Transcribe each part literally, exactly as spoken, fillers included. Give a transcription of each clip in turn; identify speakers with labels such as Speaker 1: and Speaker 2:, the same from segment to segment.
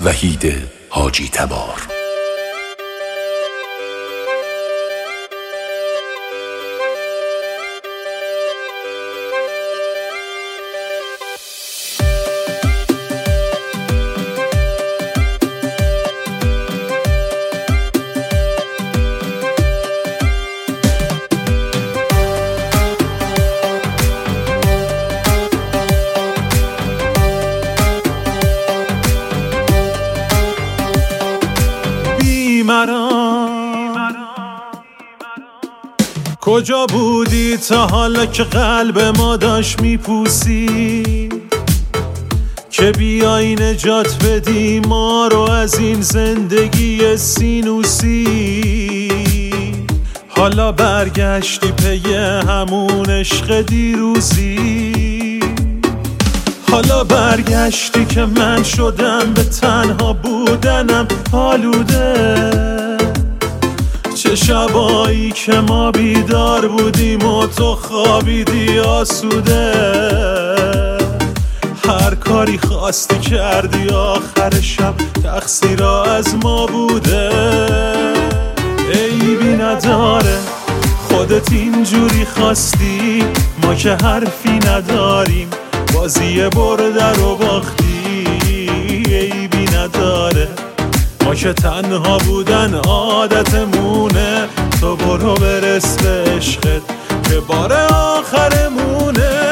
Speaker 1: وحید حاجی تبار.
Speaker 2: کجا بودی تا حالا که قلب ما داشت میپوسی، که بیای نجات بدی ما رو از این زندگی سینوسی. حالا برگشتی پی همون عشق دیروزی، حالا برگشتی که من شدم به تنها بودنم آلوده. چه شبایی که ما بیدار بودیم و تو خوابیدی آسوده. هر کاری خواستی کردی آخر شب تقصیر از ما بوده. عیبی نداره خودت اینجوری خواستی، ما که حرفی نداریم بازی برده رو باختی. عیبی نداره ما که تنها بودن عادتمونه، تو برو برس به عشقت که بار آخرمونه.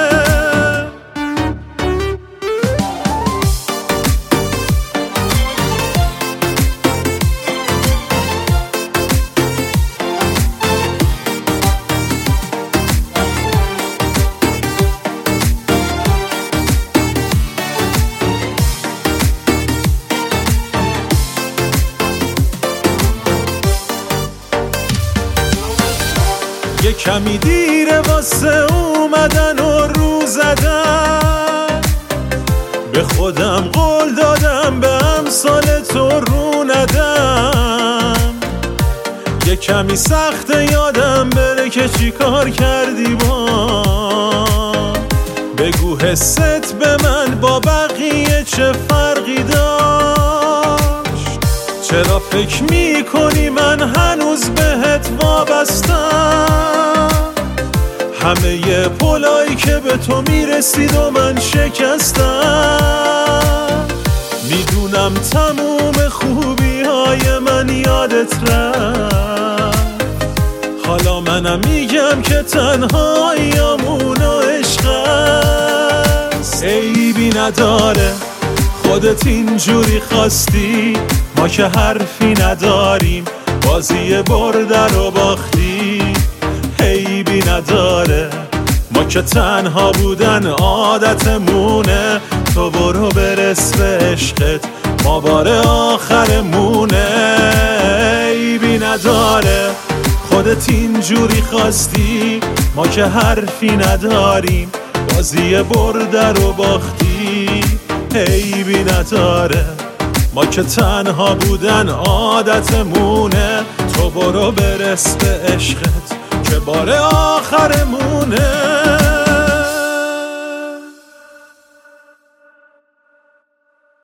Speaker 2: یه کمی دیره واسه اومدن و رو زدن، به خودم قول دادم به امثال تو رو ندم. یه کمی سخت یادم بره که چی کار کردی با، بگو حست به من با بقیه چه فرقی داشت. چرا فکر میکنی من هنوز بهت وابستم؟ همه ی پلایی که به تو میرسید و من شکستم. میدونم تموم خوبی های من یادت رفت، حالا منم میگم که تنهاییامون و عشق است. عیبی نداره خودت اینجوری خواستی، ما که حرفی نداریم بازی برده رو باختی. عیبی نداره ما که تنها بودن عادتمونه، تو برو برس به عشقت ما بار آخرمونه. عیبی نداره خودت اینجوری خواستی، ما که حرفی نداریم بازی برده رو باختی. عیبی نداره ما که تنها بودن عادتمونه، تو برو برس به عشقت که بار آخرمونه.